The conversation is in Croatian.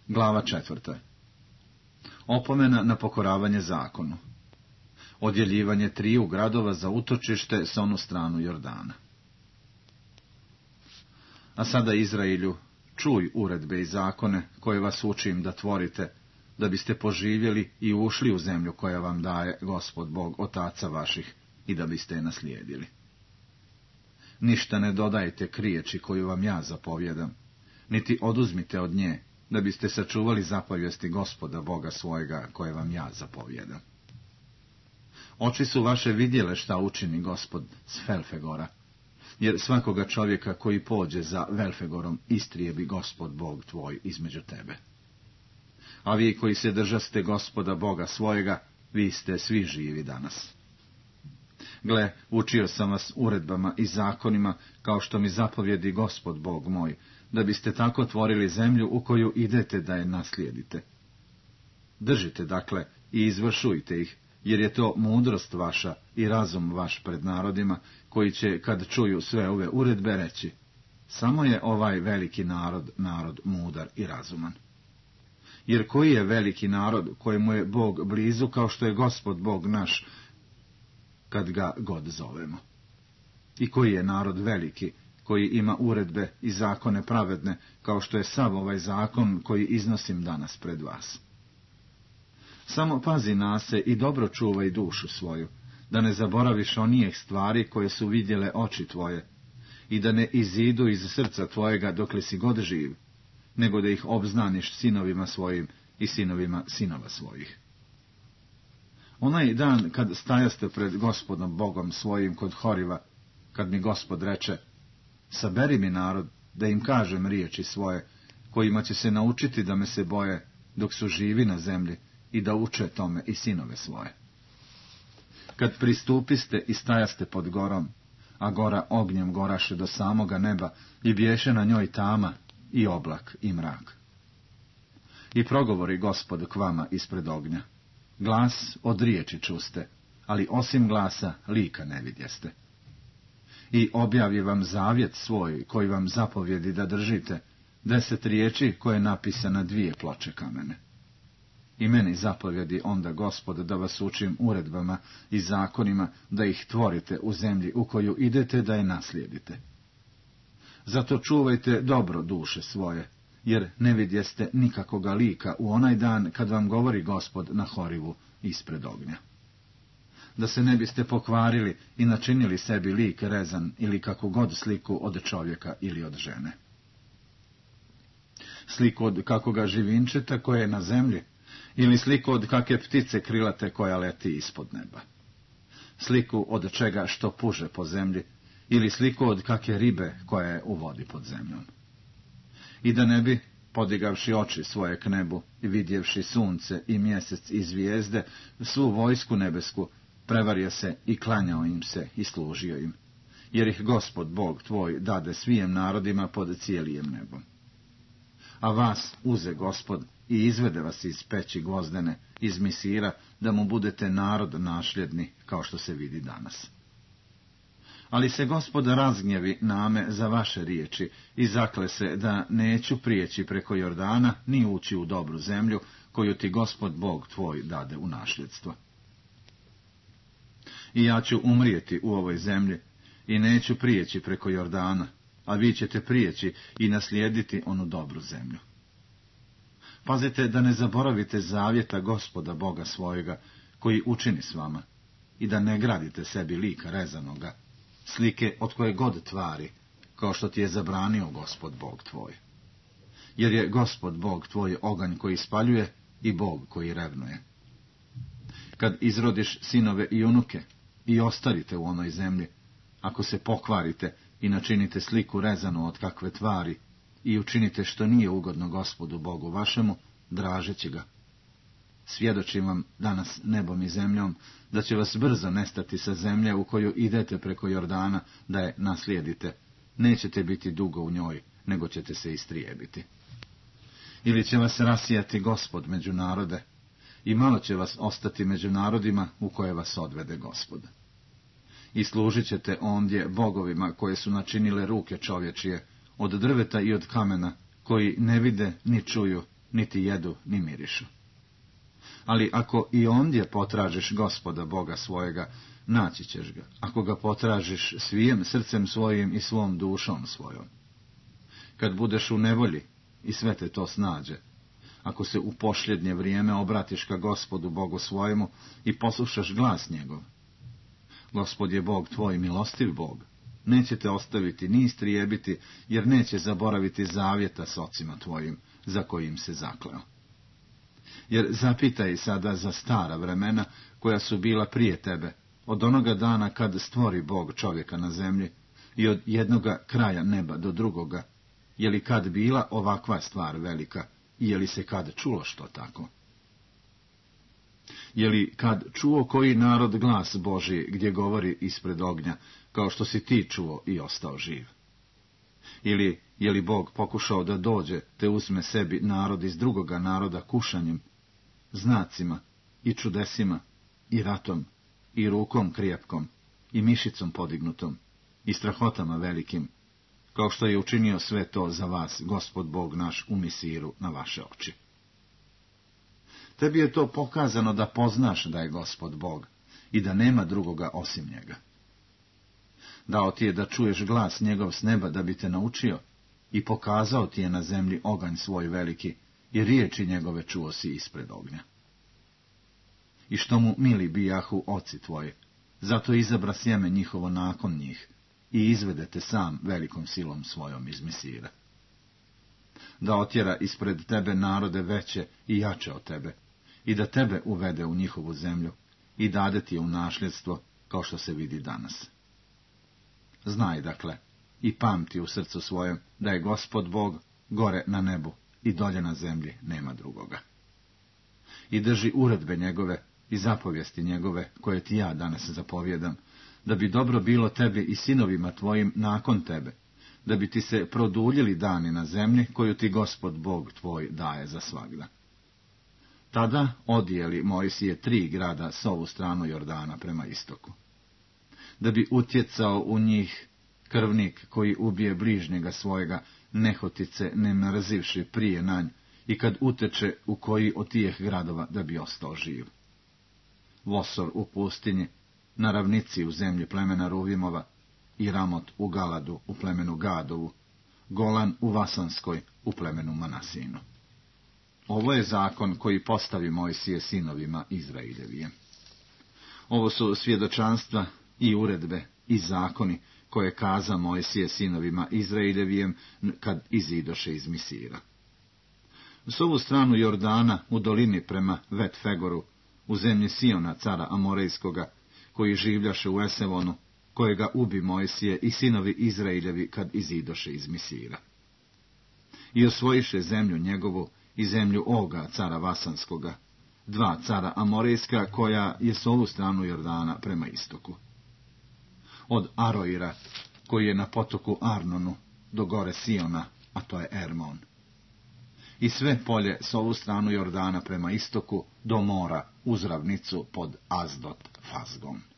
Glava 4. Opomena na pokoravanje zakonu. Odjeljivanje 3 gradova za utočište s onu stranu Jordana. A sada, Izraelju, čuj uredbe i zakone koje vas učim da tvorite, da biste poživjeli i ušli u zemlju koja vam daje Gospod Bog otaca vaših i da biste je naslijedili. Ništa ne dodajte k riječi koju vam ja zapovjedam, niti oduzmite od nje, da biste sačuvali zapovijesti Gospoda Boga svojega koje vam ja zapovjedam. Oči su vaše vidjele šta učini Gospod s Velfegora, jer svakoga čovjeka koji pođe za Velfegorom istrijebi Gospod Bog tvoj između tebe. A vi koji se držaste Gospoda Boga svojega, vi ste svi živi danas. Gle, učio sam vas uredbama i zakonima, kao što mi zapovjedi Gospod Bog moj, da biste tako tvorili zemlju u koju idete da je naslijedite. Držite, dakle, i izvršujte ih, jer je to mudrost vaša i razum vaš pred narodima, koji će, kad čuju sve ove uredbe, reći: samo je ovaj veliki narod, narod mudar i razuman. Jer koji je veliki narod kojemu je Bog blizu, kao što je Gospod Bog naš, kad ga god zovemo? I koji je narod veliki, koji ima uredbe i zakone pravedne, kao što je sav ovaj zakon koji iznosim danas pred vas? Samo pazi na se i dobro čuvaj dušu svoju, da ne zaboraviš onijeh stvari koje su vidjele oči tvoje, i da ne izidu iz srca tvojega dokle si god živ, nego da ih obznaniš sinovima svojim i sinovima sinova svojih. Onaj dan kad stajaste pred Gospodom Bogom svojim kod Horiva, kad mi Gospod reče: saberi mi narod, da im kažem riječi svoje, kojima će se naučiti da me se boje dok su živi na zemlji, i da uče tome i sinove svoje. Kad pristupiste i stajaste pod gorom, a gora ognjem goraše do samoga neba, i biješe na njoj tama i oblak i mrak. I progovori Gospod k vama ispred ognja: glas od riječi čuste, ali osim glasa lika ne vidjeste. I objavi vam zavjet svoj, koji vam zapovjedi da držite, 10 riječi koje napisa na 2 ploče kamene. I meni zapovjedi onda Gospod da vas učim uredbama i zakonima, da ih tvorite u zemlji u koju idete da je naslijedite. Zato čuvajte dobro duše svoje, jer ne vidjeste nikakoga lika u onaj dan kad vam govori Gospod na Horivu ispred ognja. Da se ne biste pokvarili i načinili sebi lik rezan ili kakvu god sliku od čovjeka ili od žene. Sliku od kakoga živinčeta koje je na zemlji, ili sliku od kakve ptice krilate koja leti ispod neba. Sliku od čega što puže po zemlji, ili sliku od kakve ribe koja je u vodi pod zemljom. I da ne bi, podigavši oči svoje k nebu i vidjevši sunce i mjesec i zvijezde, svu vojsku nebesku, prevario se i klanjao im se i služio im, jer ih Gospod Bog tvoj dade svijem narodima pod cijelijem nebom. A vas uze Gospod i izvede vas iz peći gvozdene, iz Misira, da mu budete narod našljedni, kao što se vidi danas. Ali se Gospod razgnjevi name za vaše riječi i zakle se da neću prijeći preko Jordana ni ući u dobru zemlju, koju ti Gospod Bog tvoj dade u nasljedstvo. I ja ću umrijeti u ovoj zemlji i neću prijeći preko Jordana, a vi ćete prijeći i naslijediti onu dobru zemlju. Pazite da ne zaboravite zavjeta Gospoda Boga svojega, koji učini s vama, i da ne gradite sebi lika rezanoga, slike od koje god tvari, kao što ti je zabranio Gospod Bog tvoj. Jer je Gospod Bog tvoj oganj koji spaljuje i Bog koji revnuje. Kad izrodiš sinove i unuke i ostarite u onoj zemlji, ako se pokvarite i načinite sliku rezanu od kakve tvari i učinite što nije ugodno Gospodu Bogu vašemu, dražeći ga, svjedočim vam danas nebom i zemljom, da će vas brzo nestati sa zemlje u koju idete preko Jordana da je naslijedite. Nećete biti dugo u njoj, nego ćete se istrijebiti. Ili će vas rasijati Gospod među narode, i malo će vas ostati među narodima u koje vas odvede Gospod. I služit ćete ondje bogovima koje su načinile ruke čovječije, od drveta i od kamena, koji ne vide ni čuju niti jedu, ni mirišu. Ali ako i ondje potražiš Gospoda Boga svojega, naći ćeš ga, ako ga potražiš svijem srcem svojim i svom dušom svojom. Kad budeš u nevolji i sve te to snađe, ako se u posljednje vrijeme obratiš ka Gospodu Bogu svojemu i poslušaš glas njegov. Gospod je Bog tvoj, milostiv Bog, neće te ostaviti ni istrijebiti, jer neće zaboraviti zavjeta s ocima tvojim, za kojim se zakleo. Jer zapitaj sada za stara vremena koja su bila prije tebe, od onoga dana kad stvori Bog čovjeka na zemlji i od jednoga kraja neba do drugoga, je li kad bila ovakva stvar velika i je li se kad čulo što tako? Je li kad čuo koji narod glas Božji gdje govori ispred ognja, kao što si ti čuo i ostao živ? Ili je li Bog pokušao da dođe te uzme sebi narod iz drugoga naroda kušanjem, znacima i čudesima i ratom i rukom krijepkom i mišicom podignutom i strahotama velikim, kao što je učinio sve to za vas, Gospod Bog naš, u Misiru na vaše oči? Tebi je to pokazano da poznaš da je Gospod Bog i da nema drugoga osim njega. Dao ti je da čuješ glas njegov s neba da bi te naučio i pokazao ti je na zemlji oganj svoj veliki i riječi njegove čuo si ispred ognja. I što mu mili bijahu oci tvoji, zato izabra sjeme njihovo nakon njih i izvedete sam velikom silom svojom iz Misira. Da otjera ispred tebe narode veće i jače od tebe i da tebe uvede u njihovu zemlju i dade ti je u nasljedstvo kao što se vidi danas. Znaj dakle i pamti u srcu svojem da je Gospod Bog gore na nebu i dolje na zemlji nema drugoga. I drži uredbe njegove i zapovijesti njegove koje ti ja danas zapovjedam, da bi dobro bilo tebi i sinovima tvojim nakon tebe, da bi ti se produljili dani na zemlji koju ti Gospod Bog tvoj daje za svagda. Tada odijeli Mojsije 3 grada s ovu stranu Jordana prema istoku. Da bi utjecao u njih krvnik koji ubije bližnjega svojega, nehotice ne mrzivši prije nanj, i kad uteče u koji od tijeh gradova da bi ostao živ. Vosor u pustinji, na ravnici u zemlji plemena Ruvimova, i Ramot u Galadu u plemenu Gadovu, Golan u Vasanskoj u plemenu Manasinu. Ovo je zakon koji postavi Mojsije sinovima Izraeljevijem. Ovo su svjedočanstva i uredbe i zakoni koje kaza Mojsije sinovima Izraeljevijem kad izidoše iz Misira. S ovu stranu Jordana u dolini prema Vet-Fegoru, u zemlji Siona, cara Amorejskoga, koji življaše u Esevonu, kojega ubi Mojsije i sinovi Izraeljevi kad izidoše iz Misira. I osvojiše zemlju njegovu i zemlju Oga, cara Vasanskoga, 2 cara Amorejska, koja je s ovu stranu Jordana prema istoku. Od Aroira, koji je na potoku Arnonu, do gore Siona, a to je Ermon. I sve polje s ovu stranu Jordana prema istoku, do mora, uz ravnicu pod Azdot Fazgom.